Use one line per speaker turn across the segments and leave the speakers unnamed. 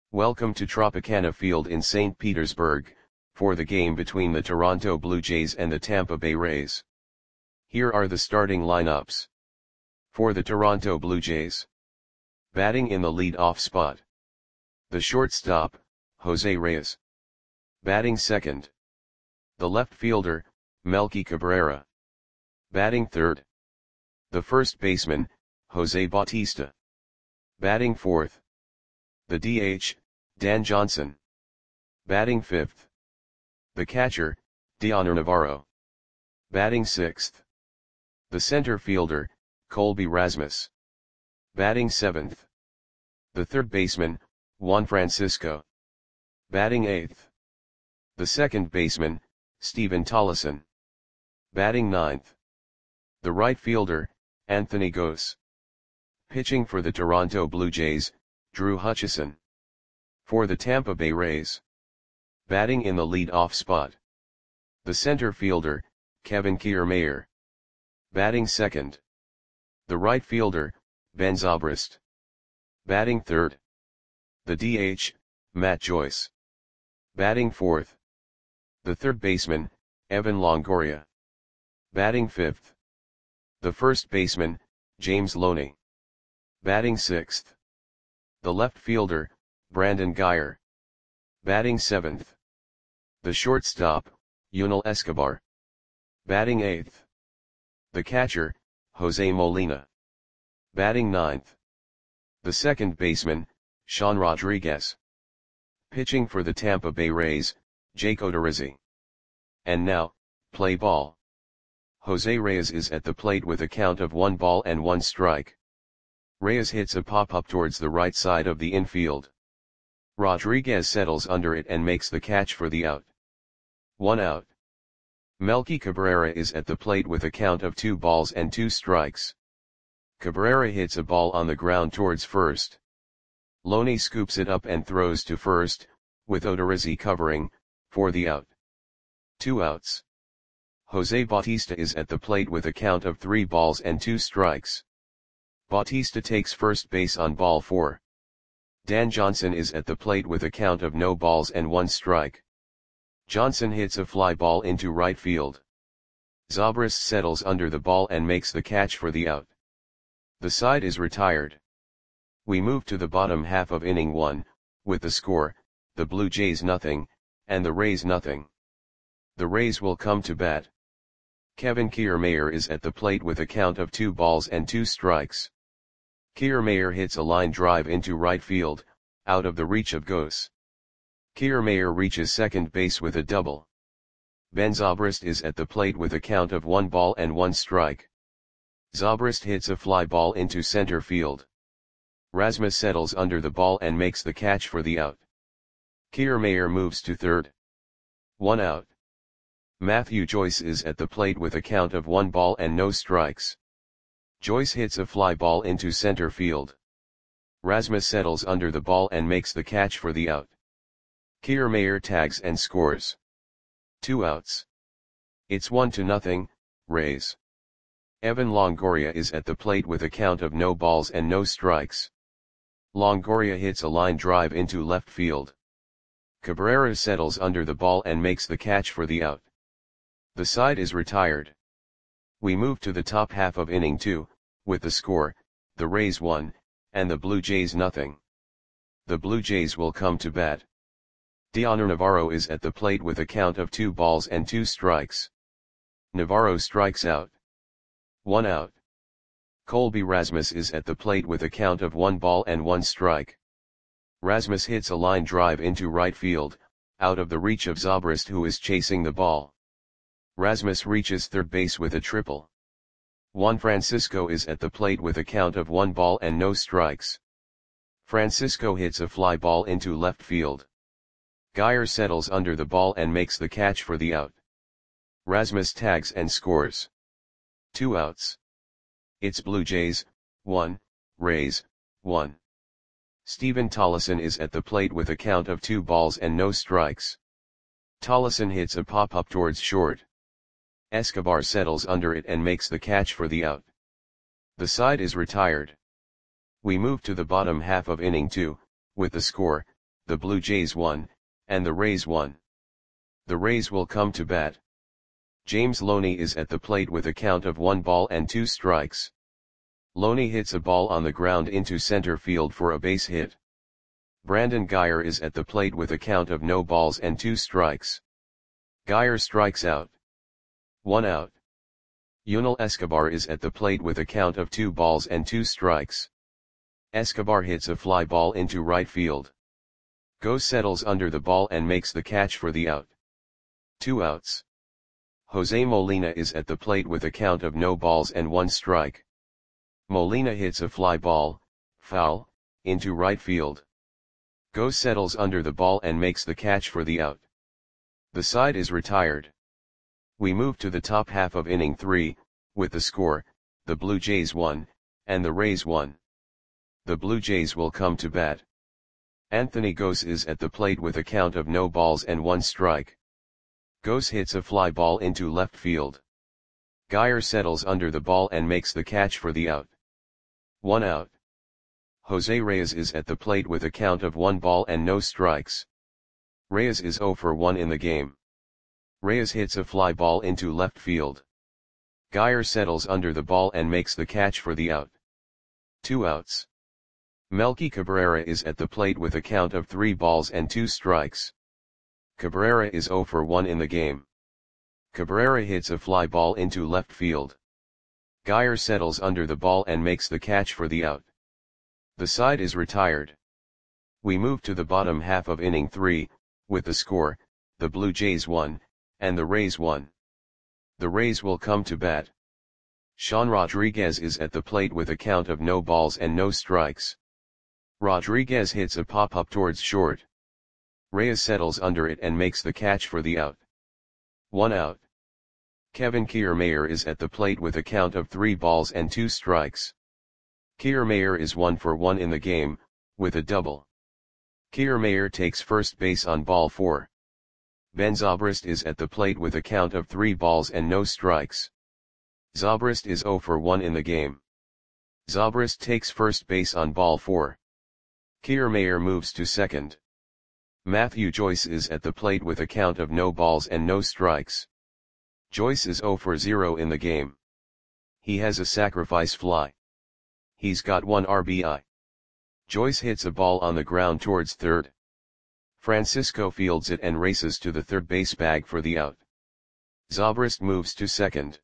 Welcome to Tropicana Field in St. Petersburg, for the game between the Toronto Blue Jays and the Tampa Bay Rays. Here are the starting lineups. For the Toronto Blue Jays. Batting in the lead-off spot. The shortstop, Jose Reyes. Batting second. The left fielder, Melky Cabrera. Batting third. The first baseman, Jose Bautista. Batting fourth. The DH, Dan Johnson. Batting fifth. The catcher, Dioner Navarro. Batting sixth. The center fielder, Colby Rasmus. Batting seventh. The third baseman, Juan Francisco. Batting eighth. The second baseman, Steven Tollefson. Batting ninth. The right fielder, Anthony Gose. Pitching for the Toronto Blue Jays, Drew Hutchison. For the Tampa Bay Rays. Batting in the lead-off spot. The center fielder, Kevin Kiermaier. Batting second. The right fielder, Ben Zobrist. Batting third. The DH, Matt Joyce. Batting fourth. The third baseman, Evan Longoria. Batting fifth. The first baseman, James Loney. Batting sixth. The left fielder, Brandon Guyer. Batting seventh. The shortstop, Yunel Escobar. Batting eighth. The catcher, Jose Molina. Batting ninth. The second baseman, Sean Rodriguez. Pitching for the Tampa Bay Rays, Jake Odorizzi. And now, play ball. Jose Reyes is at the plate with a count of 1 strike. Reyes hits a pop-up towards the right side of the infield. Rodriguez settles under it and makes the catch for the out. 1 out. Melky Cabrera is at the plate with a count of 2 strikes. Cabrera hits a ball on the ground towards first. Loney scoops it up and throws to first, with Odorizzi covering, for the out. 2 outs. Jose Bautista is at the plate with a count of 3 strikes. Bautista takes first base on ball 4. Dan Johnson is at the plate with a count of 1 strike. Johnson hits a fly ball into right field. Zobrist settles under the ball and makes the catch for the out. The side is retired. We move to the bottom half of inning 1, with the score, the Blue Jays 0, and the Rays 0. The Rays will come to bat. Kevin Kiermaier is at the plate with a count of 2 strikes. Kiermaier hits a line drive into right field, out of the reach of Gose. Kiermaier reaches second base with a double. Ben Zobrist is at the plate with a count of 1 strike. Zobrist hits a fly ball into center field. Rasmus settles under the ball and makes the catch for the out. Kiermaier moves to third. 1 out. Matthew Joyce is at the plate with a count of 1 strikes. Joyce hits a fly ball into center field. Rasmus settles under the ball and makes the catch for the out. Kiermaier tags and scores. 2 outs. It's 1-0, Rays. Evan Longoria is at the plate with a count of no strikes. Longoria hits a line drive into left field. Cabrera settles under the ball and makes the catch for the out. The side is retired. We move to the top half of inning 2, with the score, the Rays 1, and the Blue Jays 0. The Blue Jays will come to bat. Dioner Navarro is at the plate with a count of 2 strikes. Navarro strikes out. 1 out. Colby Rasmus is at the plate with a count of 1 strike. Rasmus hits a line drive into right field, out of the reach of Zobrist, who is chasing the ball. Rasmus reaches third base with a triple. Juan Francisco is at the plate with a count of 1 strikes. Francisco hits a fly ball into left field. Guyer settles under the ball and makes the catch for the out. Rasmus tags and scores. 2 outs. It's Blue Jays 1, Rays 1. Steven Tollefson is at the plate with a count of 2 strikes. Tollefson hits a pop-up towards short. Escobar settles under it and makes the catch for the out. The side is retired. We move to the bottom half of inning 2, with the score, the Blue Jays won, and the Rays won. The Rays will come to bat. James Loney is at the plate with a count of 1 ball and 2 strikes. Loney hits a ball on the ground into center field for a base hit. Brandon Guyer is at the plate with a count of no balls and 2 strikes. Guyer strikes out. 1 out. Yunel Escobar is at the plate with a count of 2 balls and 2 strikes. Escobar hits a fly ball into right field. Goes settles under the ball and makes the catch for the out. 2 outs. Jose Molina is at the plate with a count of no balls and 1 strike. Molina hits a fly ball, foul, into right field. Goes settles under the ball and makes the catch for the out. The side is retired. We move to the top half of inning 3, with the score, the Blue Jays won, and the Rays won. The Blue Jays will come to bat. Anthony Gose is at the plate with a count of no balls and 1 strike. Gose hits a fly ball into left field. Guyer settles under the ball and makes the catch for the out. 1 out. Jose Reyes is at the plate with a count of 1 ball and no strikes. Reyes is 0 for 1 in the game. Reyes hits a fly ball into left field. Guyer settles under the ball and makes the catch for the out. 2 outs. Melky Cabrera is at the plate with a count of 3 balls and 2 strikes. Cabrera is 0 for 1 in the game. Cabrera hits a fly ball into left field. Guyer settles under the ball and makes the catch for the out. The side is retired. We move to the bottom half of inning 3, with the score, the Blue Jays won, and the Rays won. The Rays will come to bat. Sean Rodriguez is at the plate with a count of no balls and no strikes. Rodriguez hits a pop-up towards short. Reyes settles under it and makes the catch for the out. 1 out. Kevin Kiermaier is at the plate with a count of 3 balls and 2 strikes. Kiermaier is 1 for 1 in the game, with a double. Kiermaier takes first base on ball 4. Ben Zobrist is at the plate with a count of 3 balls and no strikes. Zobrist is 0 for 1 in the game. Zobrist takes first base on ball 4. Kiermaier moves to second. Matthew Joyce is at the plate with a count of no balls and no strikes. Joyce is 0 for 0 in the game. He has a sacrifice fly. He's got 1 RBI. Joyce hits a ball on the ground towards third. Francisco fields it and races to the third base bag for the out. Zobrist moves to second.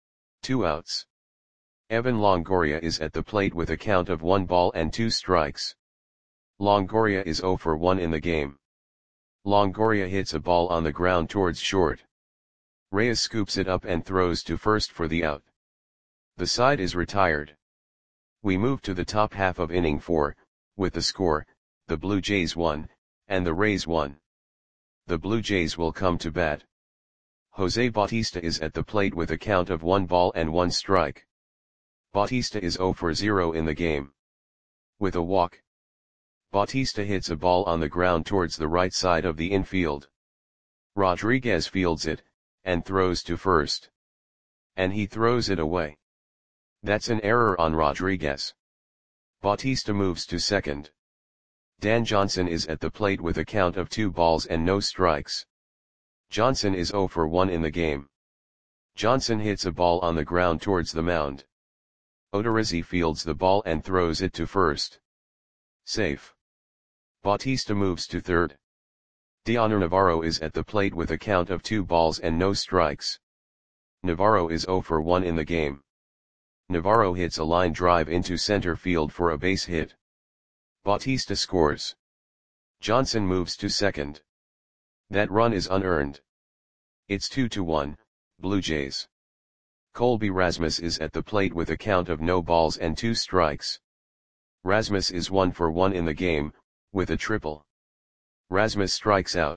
2 outs. Evan Longoria is at the plate with a count of 1 ball and 2 strikes. Longoria is 0 for 1 in the game. Longoria hits a ball on the ground towards short. Reyes scoops it up and throws to first for the out. The side is retired. We move to the top half of inning 4, with the score, the Blue Jays won, and the Rays won. The Blue Jays will come to bat. Jose Bautista is at the plate with a count of 1 ball and 1 strike. Bautista is 0 for 0 in the game. With a walk. Bautista hits a ball on the ground towards the right side of the infield. Rodriguez fields it, and throws to first. And he throws it away. That's an error on Rodriguez. Bautista moves to second. Dan Johnson is at the plate with a count of 2 balls and no strikes. Johnson is 0 for 1 in the game. Johnson hits a ball on the ground towards the mound. Odorizzi fields the ball and throws it to first. Safe. Bautista moves to third. Dioner Navarro is at the plate with a count of 2 balls and no strikes. Navarro is 0 for 1 in the game. Navarro hits a line drive into center field for a base hit. Bautista scores. Johnson moves to second. That run is unearned. It's 2-1, Blue Jays. Colby Rasmus is at the plate with a count of no balls and 2 strikes. Rasmus is 1 for 1 in the game, with a triple. Rasmus strikes out.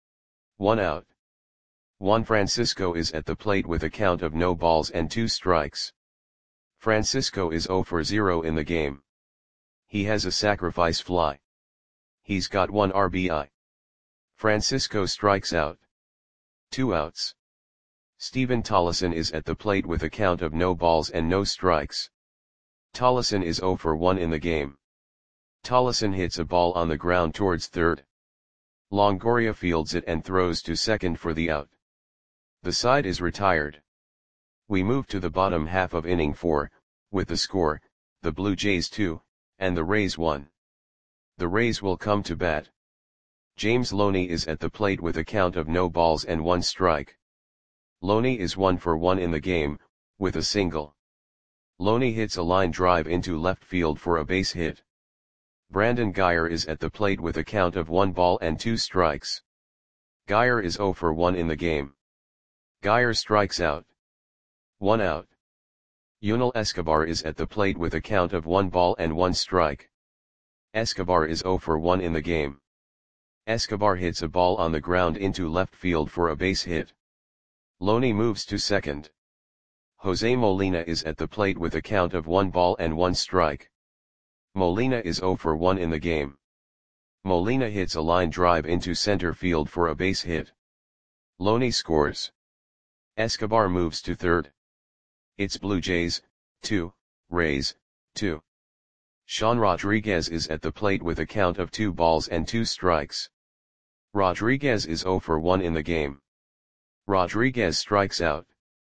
1 out. Juan Francisco is at the plate with a count of no balls and 2 strikes. Francisco is 0 for 0 in the game. He has a sacrifice fly. He's got 1 RBI. Francisco strikes out. 2 outs. Steven Tollison is at the plate with a count of no balls and no strikes. Tollison is 0 for 1 in the game. Tollison hits a ball on the ground towards third. Longoria fields it and throws to second for the out. The side is retired. We move to the bottom half of inning 4, with the score, the Blue Jays 2, and the Rays 1. The Rays will come to bat. James Loney is at the plate with a count of no balls and 1 strike. Loney is 1 for 1 in the game, with a single. Loney hits a line drive into left field for a base hit. Brandon Guyer is at the plate with a count of 1 ball and 2 strikes. Guyer is 0 for 1 in the game. Guyer strikes out. 1 out. Yunel Escobar is at the plate with a count of 1 ball and 1 strike. Escobar is 0 for 1 in the game. Escobar hits a ball on the ground into left field for a base hit. Loney moves to second. Jose Molina is at the plate with a count of 1 ball and 1 strike. Molina is 0 for 1 in the game. Molina hits a line drive into center field for a base hit. Loney scores. Escobar moves to third. It's Blue Jays, 2, Rays, 2. Sean Rodriguez is at the plate with a count of 2 balls and 2 strikes. Rodriguez is 0 for 1 in the game. Rodriguez strikes out.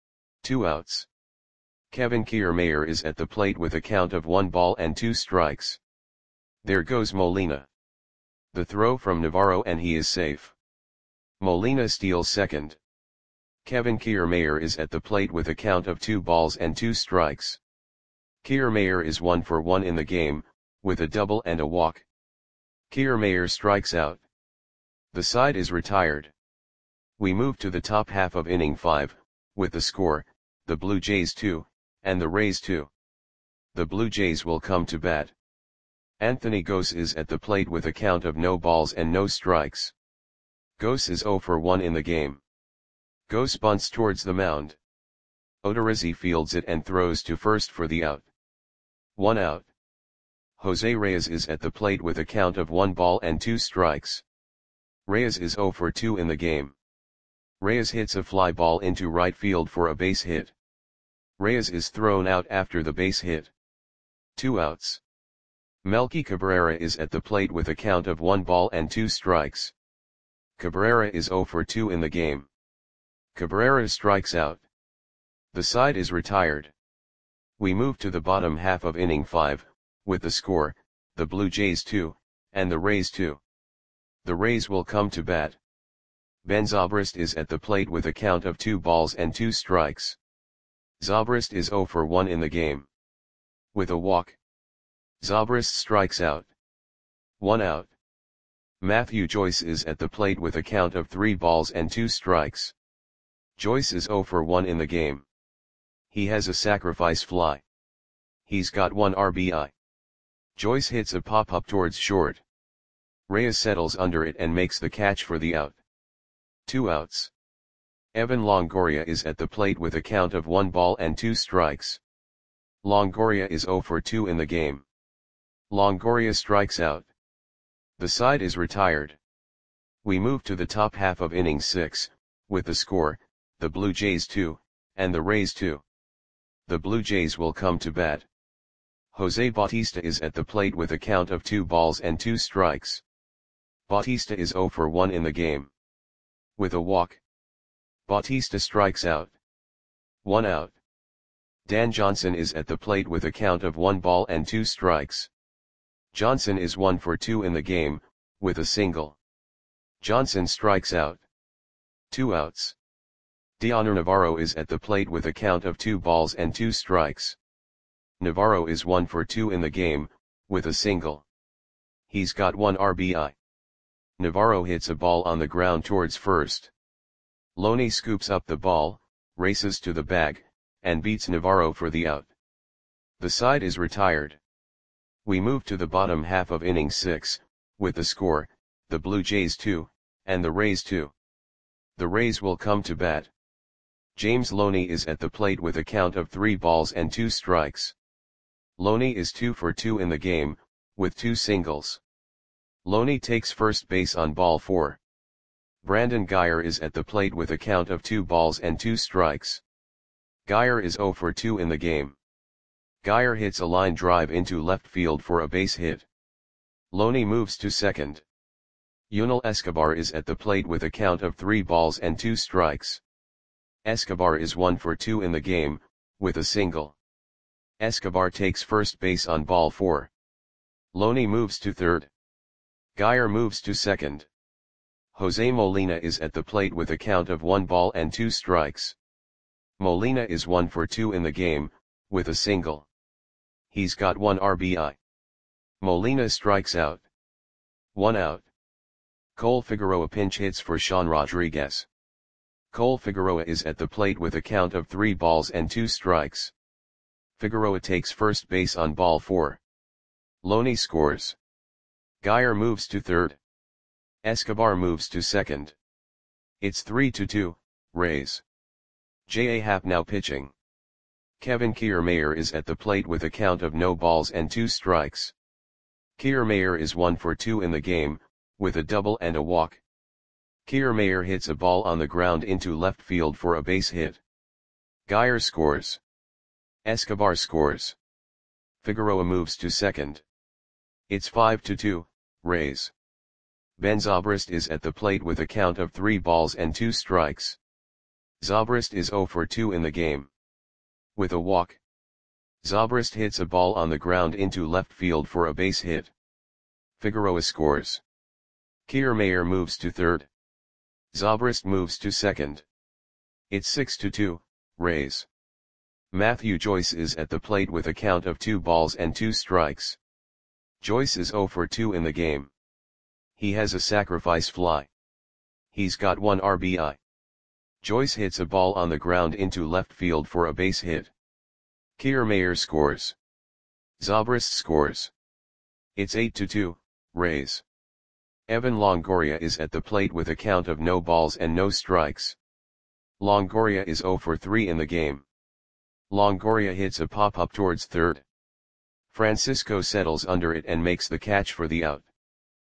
2 outs. Kevin Kiermaier is at the plate with a count of 1 ball and 2 strikes. There goes Molina. The throw from Navarro and he is safe. Molina steals second. Kevin Kiermaier is at the plate with a count of 2 balls and 2 strikes. Kiermaier is 1 for 1 in the game, with a double and a walk. Kiermaier strikes out. The side is retired. We move to the top half of inning 5, with the score, the Blue Jays 2, and the Rays 2. The Blue Jays will come to bat. Anthony Gose is at the plate with a count of no balls and no strikes. Gose is 0 for 1 in the game. Gose bunts towards the mound. Odorizzi fields it and throws to first for the out. 1 out. Jose Reyes is at the plate with a count of 1 ball and 2 strikes. Reyes is 0 for 2 in the game. Reyes hits a fly ball into right field for a base hit. Reyes is thrown out after the base hit. 2 outs. Melky Cabrera is at the plate with a count of 1 ball and 2 strikes. Cabrera is 0 for 2 in the game. Cabrera strikes out. The side is retired. We move to the bottom half of inning 5, with the score, the Blue Jays 2, and the Rays 2. The Rays will come to bat. Ben Zobrist is at the plate with a count of 2 balls and 2 strikes. Zobrist is 0 for 1 in the game. With a walk. Zobrist strikes out. 1 out. Matthew Joyce is at the plate with a count of 3 balls and 2 strikes. Joyce is 0 for 1 in the game. He has a sacrifice fly. He's got 1 RBI. Joyce hits a pop-up towards short. Reyes settles under it and makes the catch for the out. 2 outs. Evan Longoria is at the plate with a count of 1 ball and 2 strikes. Longoria is 0 for 2 in the game. Longoria strikes out. The side is retired. We move to the top half of inning 6, with the score, the Blue Jays 2, and the Rays 2. The Blue Jays will come to bat. Jose Bautista is at the plate with a count of 2 balls and 2 strikes. Bautista is 0 for 1 in the game. With a walk. Bautista strikes out. 1 out. Dan Johnson is at the plate with a count of 1 ball and 2 strikes. Johnson is 1 for 2 in the game, with a single. Johnson strikes out. 2 outs. Dioner Navarro is at the plate with a count of 2 balls and 2 strikes. Navarro is 1 for 2 in the game, with a single. He's got 1 RBI. Navarro hits a ball on the ground towards first. Loney scoops up the ball, races to the bag, and beats Navarro for the out. The side is retired. We move to the bottom half of inning 6, with the score, the Blue Jays 2, and the Rays 2. The Rays will come to bat. James Loney is at the plate with a count of 3 balls and 2 strikes. Loney is 2 for 2 in the game, with 2 singles. Loney takes first base on ball 4. Brandon Guyer is at the plate with a count of 2 balls and 2 strikes. Guyer is 0 for 2 in the game. Guyer hits a line drive into left field for a base hit. Loney moves to second. Yunel Escobar is at the plate with a count of 3 balls and 2 strikes. Escobar is 1 for 2 in the game, with a single. Escobar takes first base on ball 4. Loney moves to third. Geyer moves to second. Jose Molina is at the plate with a count of 1 ball and 2 strikes. Molina is 1 for 2 in the game, with a single. He's got 1 RBI. Molina strikes out. 1 out. Cole Figueroa pinch hits for Sean Rodriguez. Cole Figueroa is at the plate with a count of 3 balls and 2 strikes. Figueroa takes first base on ball 4. Loney scores. Geyer moves to third. Escobar moves to second. It's 3-2, Rays. J.A. Happ now pitching. Kevin Kiermaier is at the plate with a count of no balls and 2 strikes. Kiermaier is 1 for 2 in the game, with a double and a walk. Kiermaier hits a ball on the ground into left field for a base hit. Geyer scores. Escobar scores. Figueroa moves to second. It's 5-2, Rays. Ben Zobrist is at the plate with a count of 3 balls and 2 strikes. Zobrist is 0 for 2 in the game. With a walk. Zobrist hits a ball on the ground into left field for a base hit. Figueroa scores. Kiermaier moves to third. Zobrist moves to second. It's 6-2, Rays. Matthew Joyce is at the plate with a count of 2 balls and 2 strikes. Joyce is 0 for 2 in the game. He has a sacrifice fly. He's got 1 RBI. Joyce hits a ball on the ground into left field for a base hit. Kiermaier scores. Zobrist scores. It's 8-2, Rays. Evan Longoria is at the plate with a count of no balls and no strikes. Longoria is 0 for 3 in the game. Longoria hits a pop-up towards third. Francisco settles under it and makes the catch for the out.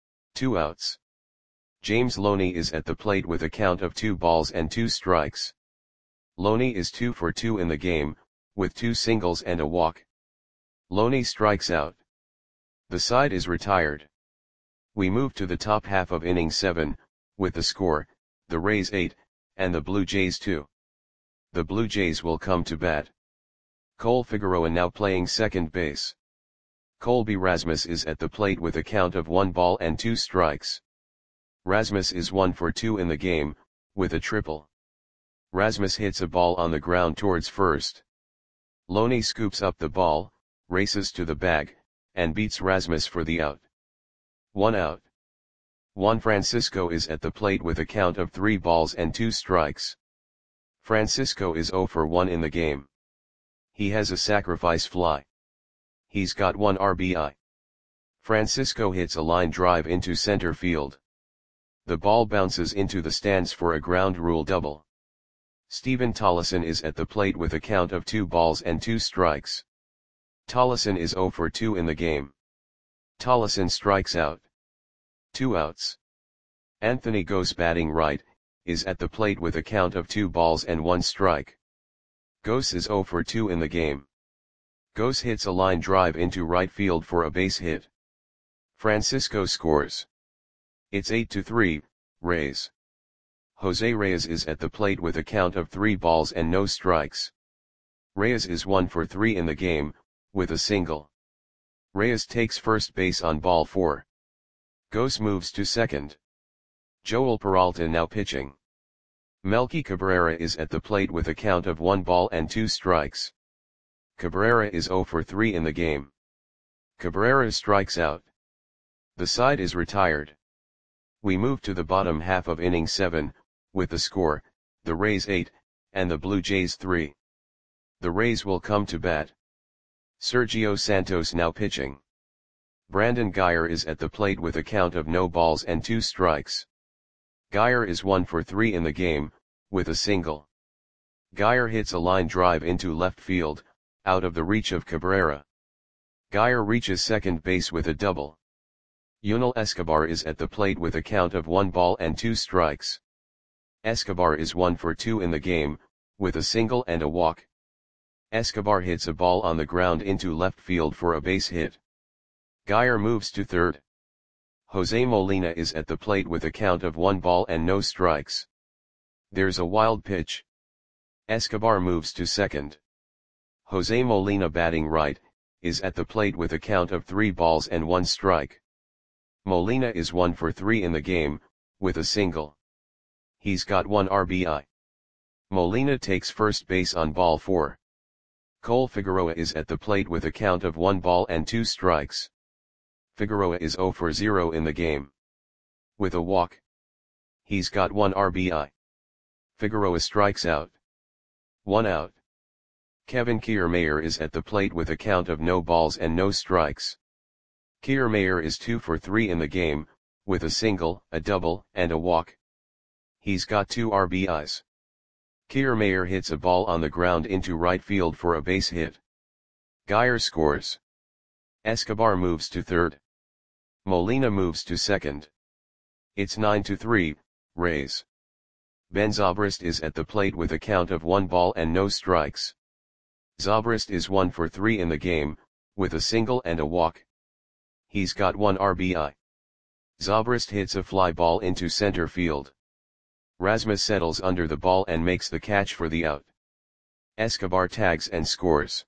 2 outs. James Loney is at the plate with a count of 2 balls and 2 strikes. Loney is 2 for 2 in the game, with 2 singles and a walk. Loney strikes out. The side is retired. We move to the top half of inning 7, with the score, the Rays 8, and the Blue Jays 2. The Blue Jays will come to bat. Cole Figueroa now playing second base. Colby Rasmus is at the plate with a count of 1 ball and 2 strikes. Rasmus is 1 for 2 in the game, with a triple. Rasmus hits a ball on the ground towards first. Loney scoops up the ball, races to the bag, and beats Rasmus for the out. 1 out. Juan Francisco is at the plate with a count of 3 balls and 2 strikes. Francisco is 0 for 1 in the game. He has a sacrifice fly. He's got 1 RBI. Francisco hits a line drive into center field. The ball bounces into the stands for a ground rule double. Steven Tollison is at the plate with a count of 2 balls and 2 strikes. Tollison is 0 for 2 in the game. Tollison strikes out. 2 outs. Anthony Gose batting right, is at the plate with a count of 2 balls and 1 strike. Gose is 0 for 2 in the game. Gose hits a line drive into right field for a base hit. Francisco scores. It's 8-3, Rays. Jose Reyes is at the plate with a count of 3 balls and no strikes. Reyes is 1 for 3 in the game, with a single. Reyes takes first base on ball 4. Gose moves to second. Joel Peralta now pitching. Melky Cabrera is at the plate with a count of 1 ball and 2 strikes. Cabrera is 0 for 3 in the game. Cabrera strikes out. The side is retired. We move to the bottom half of inning 7, with the score, the Rays 8, and the Blue Jays 3. The Rays will come to bat. Sergio Santos now pitching. Brandon Geyer is at the plate with a count of no balls and 2 strikes. Geyer is 1 for 3 in the game, with a single. Geyer hits a line drive into left field, out of the reach of Cabrera. Geyer reaches second base with a double. Yunel Escobar is at the plate with a count of 1 ball and 2 strikes. Escobar is 1 for 2 in the game, with a single and a walk. Escobar hits a ball on the ground into left field for a base hit. Geyer moves to third. Jose Molina is at the plate with a count of 1 ball and no strikes. There's a wild pitch. Escobar moves to second. Jose Molina, batting right, is at the plate with a count of 3 balls and 1 strike. Molina is 1 for 3 in the game, with a single. He's got 1 RBI. Molina takes first base on ball 4. Cole Figueroa is at the plate with a count of 1 ball and 2 strikes. Figueroa is 0 for 0 in the game. With a walk. He's got 1 RBI. Figueroa strikes out. 1 out. Kevin Kiermaier is at the plate with a count of no balls and no strikes. Kiermaier is 2 for 3 in the game, with a single, a double, and a walk. He's got 2 RBIs. Kiermaier hits a ball on the ground into right field for a base hit. Geyer scores. Escobar moves to third. Molina moves to second. It's 9-3, Rays. Ben Zobrist is at the plate with a count of 1 ball and no strikes. Zobrist is 1 for 3 in the game, with a single and a walk. He's got 1 RBI. Zobrist hits a fly ball into center field. Rasmus settles under the ball and makes the catch for the out. Escobar tags and scores.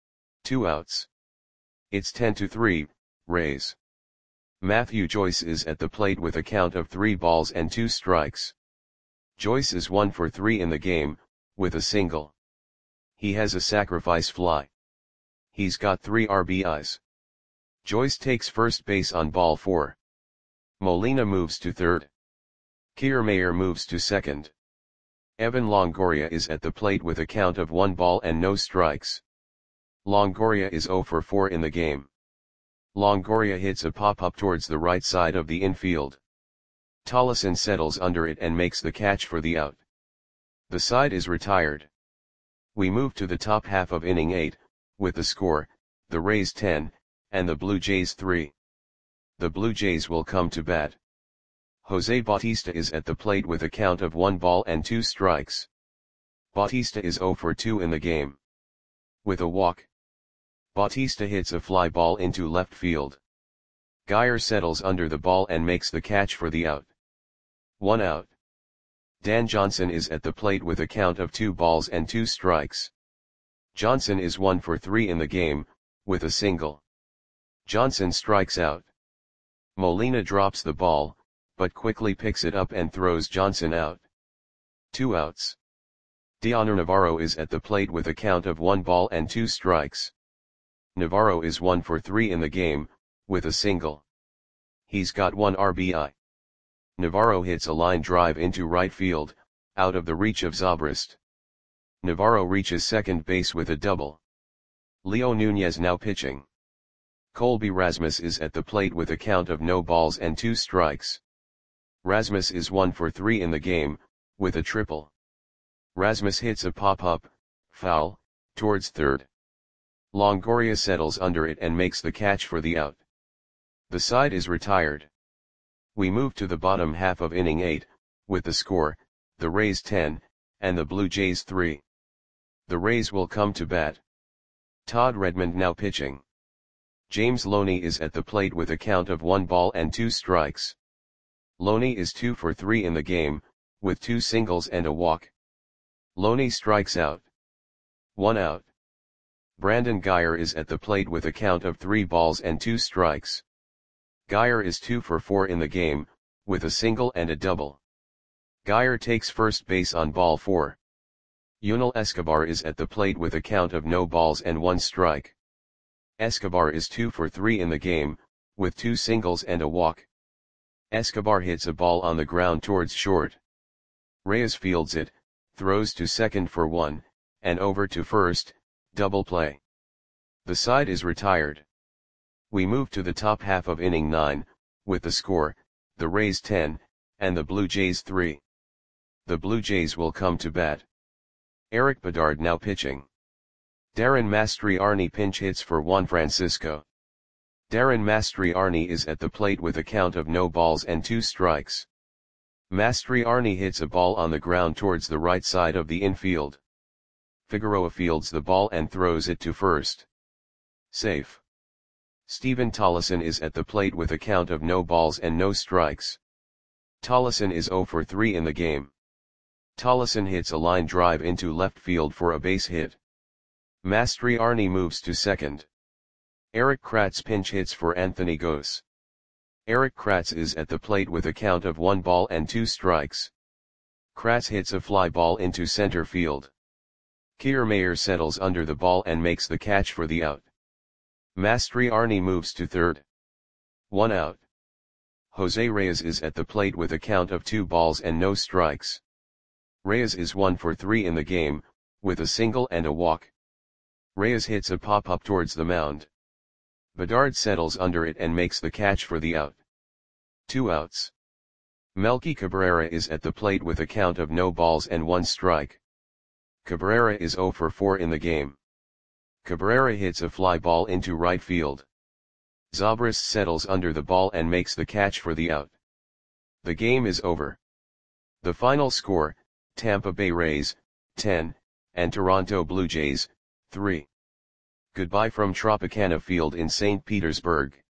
2 outs. It's 10-3, Rays. Matthew Joyce is at the plate with a count of 3 balls and 2 strikes. Joyce is 1 for 3 in the game, with a single. He has a sacrifice fly. He's got 3 RBIs. Joyce takes first base on ball 4. Molina moves to third. Kiermaier moves to second. Evan Longoria is at the plate with a count of 1 ball and no strikes. Longoria is 0 for 4 in the game. Longoria hits a pop-up towards the right side of the infield. Tollefson settles under it and makes the catch for the out. The side is retired. We move to the top half of inning 8, with the score, the Rays 10, and the Blue Jays 3. The Blue Jays will come to bat. Jose Bautista is at the plate with a count of 1 ball and 2 strikes. Bautista is 0 for 2 in the game. With a walk. Bautista hits a fly ball into left field. Geyer settles under the ball and makes the catch for the out. 1 out. Dan Johnson is at the plate with a count of 2 balls and 2 strikes. Johnson is 1 for 3 in the game, with a single. Johnson strikes out. Molina drops the ball, but quickly picks it up and throws Johnson out. 2 outs. Dioner Navarro is at the plate with a count of 1 ball and 2 strikes. Navarro is 1 for 3 in the game, with a single. He's got 1 RBI. Navarro hits a line drive into right field, out of the reach of Zobrist. Navarro reaches second base with a double. Leo Nunez now pitching. Colby Rasmus is at the plate with a count of no balls and 2 strikes. Rasmus is 1 for 3 in the game, with a triple. Rasmus hits a pop-up, foul, towards third. Longoria settles under it and makes the catch for the out. The side is retired. We move to the bottom half of inning 8, with the score, the Rays 10, and the Blue Jays 3. The Rays will come to bat. Todd Redmond now pitching. James Loney is at the plate with a count of 1 ball and 2 strikes. Loney is 2 for 3 in the game, with 2 singles and a walk. Loney strikes out. 1 out. Brandon Geyer is at the plate with a count of 3 balls and 2 strikes. Geyer is 2 for 4 in the game, with a single and a double. Geyer takes first base on ball 4. Yunel Escobar is at the plate with a count of no balls and 1 strike. Escobar is 2 for 3 in the game, with 2 singles and a walk. Escobar hits a ball on the ground towards short. Reyes fields it, throws to second for 1, and over to first, double play. The side is retired. We move to the top half of inning 9, with the score, the Rays 10, and the Blue Jays 3. The Blue Jays will come to bat. Eric Bedard now pitching. Darren Mastriarni pinch hits for Juan Francisco. Darren Mastriarni is at the plate with a count of no balls and 2 strikes. Mastriarni hits a ball on the ground towards the right side of the infield. Figueroa fields the ball and throws it to first. Safe. Steven Tollefson is at the plate with a count of no balls and no strikes. Tollefson is 0 for 3 in the game. Tollefson hits a line drive into left field for a base hit. Mastroianni moves to second. Erik Kratz pinch hits for Anthony Gose. Erik Kratz is at the plate with a count of 1 ball and 2 strikes. Kratz hits a fly ball into center field. Kiermaier settles under the ball and makes the catch for the out. Mastroianni moves to third. 1 out. Jose Reyes is at the plate with a count of 2 balls and no strikes. Reyes is 1 for 3 in the game, with a single and a walk. Reyes hits a pop-up towards the mound. Bedard settles under it and makes the catch for the out. 2 outs. Melky Cabrera is at the plate with a count of no balls and 1 strike. Cabrera is 0 for 4 in the game. Cabrera hits a fly ball into right field. Zobrist settles under the ball and makes the catch for the out. The game is over. The final score, Tampa Bay Rays, 10, and Toronto Blue Jays, 3. Goodbye from Tropicana Field in St. Petersburg.